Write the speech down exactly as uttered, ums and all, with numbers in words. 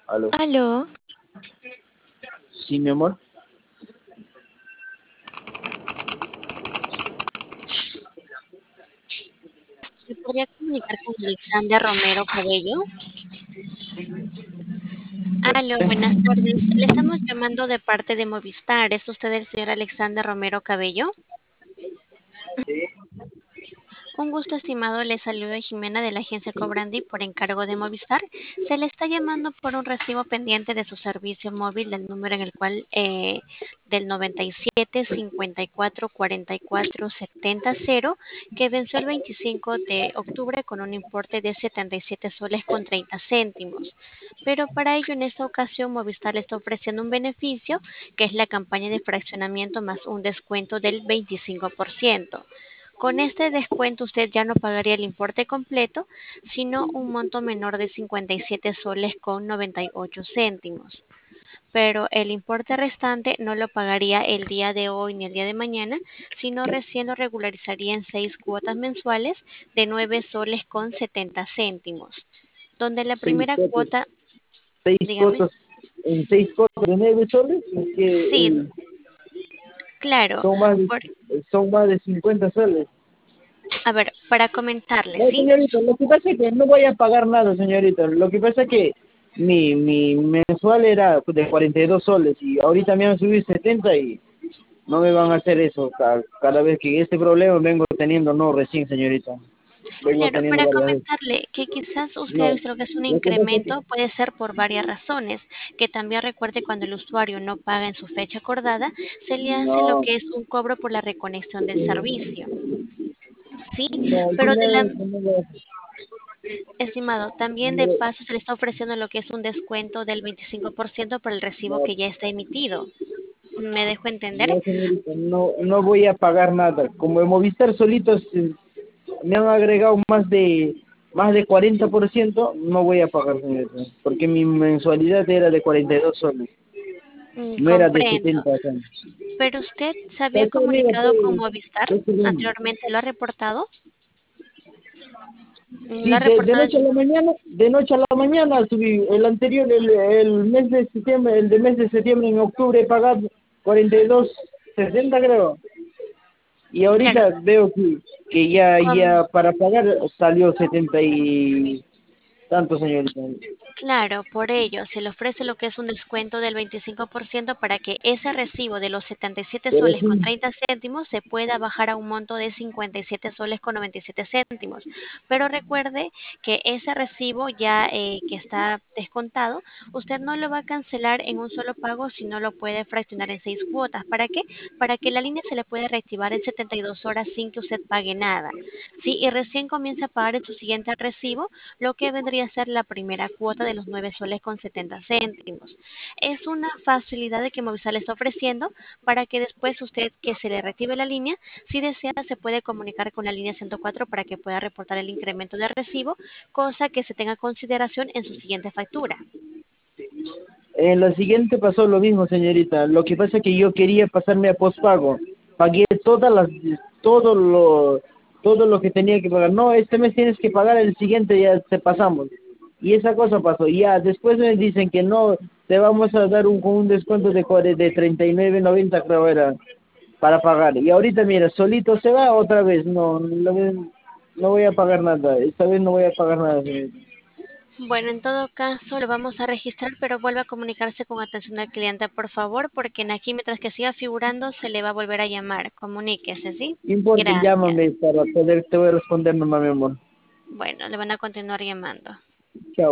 Aló. Aló, Sí, mi amor. ¿me podría comunicar con Alexander Romero Cabello? Aló, buenas tardes. Le estamos llamando de parte de Movistar. ¿Es usted el señor Alexander Romero Cabello? Un gusto, estimado. Le saluda Jimena de la agencia Cobrandi por encargo de Movistar. Se le está llamando por un recibo pendiente de su servicio móvil del número en el cual eh, del noventa y siete cincuenta y cuatro cuarenta y cuatro setenta cero que venció el veinticinco de octubre con un importe de setenta y siete soles con treinta céntimos. Pero para ello en esta ocasión Movistar le está ofreciendo un beneficio que es la campaña de fraccionamiento más un descuento del veinticinco por ciento. Con este descuento usted ya no pagaría el importe completo, sino un monto menor de cincuenta y siete soles con noventa y ocho céntimos. Pero el importe restante no lo pagaría el día de hoy ni el día de mañana, sino recién lo regularizaría en seis cuotas mensuales de nueve soles con setenta céntimos, donde la Seis primera cuotas, cuota, seis dígame, cuotas, en seis cuotas de nueve soles, es que sí, el- claro, son más de, por, son más de cincuenta soles. a ver, para comentarle, No, ¿sí? señorita, lo que pasa es que no voy a pagar nada, señorita. Lo que pasa es que mi, mi mensual era de cuarenta y dos soles y ahorita me han subido setenta y no me van a hacer eso. Ca- Cada, vez que este problema vengo teniendo, no recién, señorita. Vengo Claro, teniendo para varias veces. comentarle que quizás usted ha No, visto lo que es un lo que pasa es incremento, que puede ser por varias razones, que también recuerde cuando el usuario no paga en su fecha acordada, se le hace lo no, que es un cobro por la reconexión del servicio, ¿sí? no, eso Pero de no, la, eso no lo- estimado, también de no, paso se le está ofreciendo lo que es un descuento del veinticinco por ciento por el recibo no, que ya está emitido. ¿Me dejo entender? no, señorita, no, no voy a pagar nada. Como en Movistar solitos eh, me han agregado más de más de cuarenta por ciento, no voy a pagar, señorita, porque mi mensualidad era de cuarenta y dos soles, Mm, no era de comprendo. setenta acá. Pero usted se había Está bien, comunicado con pues, Movistar está bien. anteriormente, ¿lo ha reportado? Mm, ¿Lo Sí, ha de, de reportado noche a en la mañana, de noche a la mañana subí, el anterior, el, el mes de septiembre, el de mes de septiembre en octubre he pagado cuarenta y dos sesenta creo. Y Claro, ahorita veo que, que ya, com- ya para pagar salió setenta y tanto, señorita. claro, por ello se le ofrece lo que es un descuento del veinticinco por ciento para que ese recibo de los setenta y siete Pero soles con sí, treinta céntimos se pueda bajar a un monto de cincuenta y siete soles con noventa y siete céntimos. Pero recuerde que ese recibo ya eh, que está descontado, usted no lo va a cancelar en un solo pago, sino lo puede fraccionar en seis cuotas. ¿Para qué? Para que la línea se le pueda reactivar en setenta y dos horas sin que usted pague nada. Sí, y recién comienza a pagar en su siguiente recibo lo que vendría a ser la primera cuota de los nueve soles con setenta céntimos. Es una facilidad de que Movistar le está ofreciendo para que después usted que se le reactive la línea, si desea se puede comunicar con la línea ciento cuatro para que pueda reportar el incremento de recibo, cosa que se tenga en consideración en su siguiente factura. en la siguiente pasó lo mismo, señorita. Lo que pasa es que yo quería pasarme a pospago. Pagué todas las, todo lo, todo lo que tenía que pagar. No, este mes tienes que pagar, el siguiente ya te pasamos. Y esa cosa pasó. Ya, después me dicen que no, te vamos a dar un, un descuento de, cuare- de treinta y nueve noventa creo era, para pagar. Y ahorita, mira, solito se va otra vez. No, no, no voy a pagar nada. Esta vez no voy a pagar nada, señorita. Bueno, en todo caso lo vamos a registrar, pero vuelva a comunicarse con atención al cliente, por favor, porque en aquí mientras que siga figurando se le va a volver a llamar. Comuníquese, ¿sí? No importa, Gracias. llámame para poder te voy a responder nomás, mi amor. Bueno, le van a continuar llamando. Chao.